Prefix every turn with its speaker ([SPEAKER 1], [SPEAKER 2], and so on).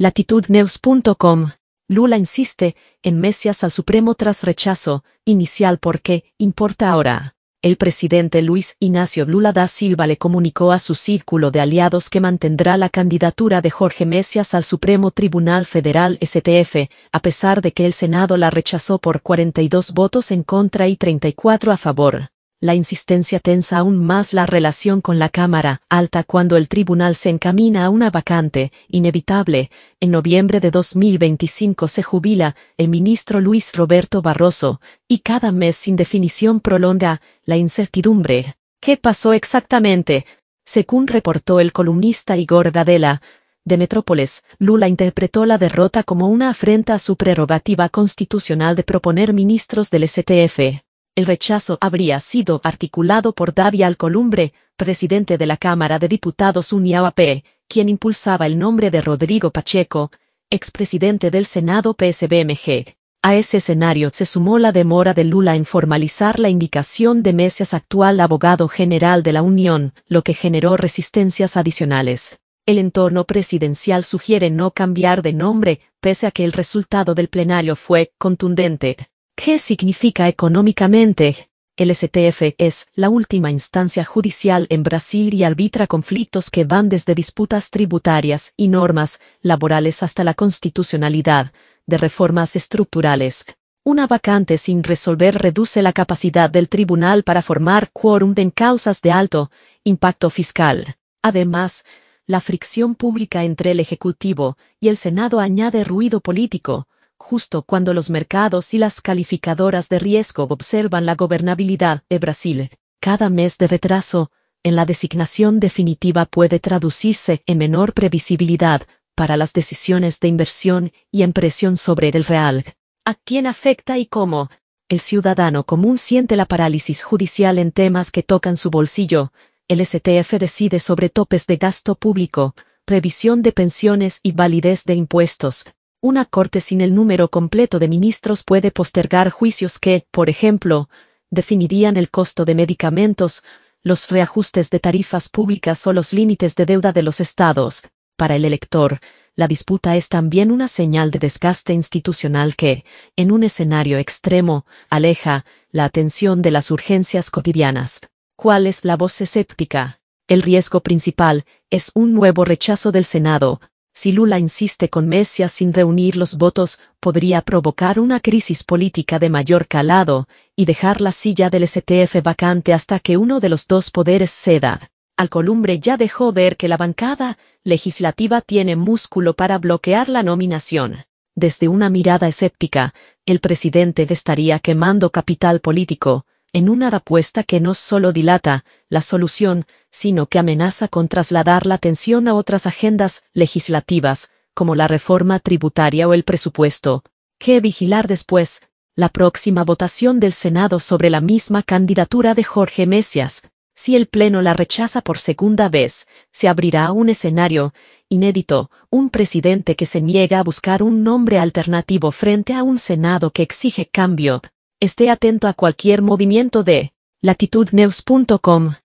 [SPEAKER 1] Latitudenews.com. Lula insiste en Messias al Supremo tras rechazo inicial. ¿Por qué importa ahora? El presidente Luis Ignacio Lula da Silva le comunicó a su círculo de aliados que mantendrá la candidatura de Jorge Messias al Supremo Tribunal Federal STF, a pesar de que el Senado la rechazó por 42 votos en contra y 34 a favor. La insistencia tensa aún más la relación con la Cámara Alta cuando el tribunal se encamina a una vacante inevitable. En noviembre de 2025 se jubila el ministro Luis Roberto Barroso, y cada mes sin definición prolonga la incertidumbre. ¿Qué pasó exactamente? Según reportó el columnista Igor Gadela, de Metrópolis, Lula interpretó la derrota como una afrenta a su prerrogativa constitucional de proponer ministros del STF. El rechazo habría sido articulado por David Alcolumbre, presidente de la Cámara de Diputados UNIAP, quien impulsaba el nombre de Rodrigo Pacheco, expresidente del Senado PSBMG. A ese escenario se sumó la demora de Lula en formalizar la indicación de Messias, actual abogado general de la Unión, lo que generó resistencias adicionales. El entorno presidencial sugiere no cambiar de nombre, pese a que el resultado del plenario fue contundente. ¿Qué significa económicamente? El STF es la última instancia judicial en Brasil y arbitra conflictos que van desde disputas tributarias y normas laborales hasta la constitucionalidad de reformas estructurales. Una vacante sin resolver reduce la capacidad del tribunal para formar quórum en causas de alto impacto fiscal. Además, la fricción pública entre el Ejecutivo y el Senado añade ruido político, justo cuando los mercados y las calificadoras de riesgo observan la gobernabilidad de Brasil. Cada mes de retraso en la designación definitiva puede traducirse en menor previsibilidad para las decisiones de inversión y en presión sobre el real. ¿A quién afecta y cómo? El ciudadano común siente la parálisis judicial en temas que tocan su bolsillo. El STF decide sobre topes de gasto público, revisión de pensiones y validez de impuestos. Una corte sin el número completo de ministros puede postergar juicios que, por ejemplo, definirían el costo de medicamentos, los reajustes de tarifas públicas o los límites de deuda de los estados. Para el elector, la disputa es también una señal de desgaste institucional que, en un escenario extremo, aleja la atención de las urgencias cotidianas. ¿Cuál es la voz escéptica? El riesgo principal es un nuevo rechazo del Senado. Si Lula insiste con Messias sin reunir los votos, podría provocar una crisis política de mayor calado y dejar la silla del STF vacante hasta que uno de los dos poderes ceda. Alcolumbre ya dejó ver que la bancada legislativa tiene músculo para bloquear la nominación. Desde una mirada escéptica, el presidente estaría quemando capital político en una apuesta que no solo dilata la solución, sino que amenaza con trasladar la atención a otras agendas legislativas, como la reforma tributaria o el presupuesto. ¿Qué vigilar después? La próxima votación del Senado sobre la misma candidatura de Jorge Messias. Si el Pleno la rechaza por segunda vez, se abrirá un escenario inédito, un presidente que se niega a buscar un nombre alternativo frente a un Senado que exige cambio. Esté atento a cualquier movimiento de Latitudenews.com.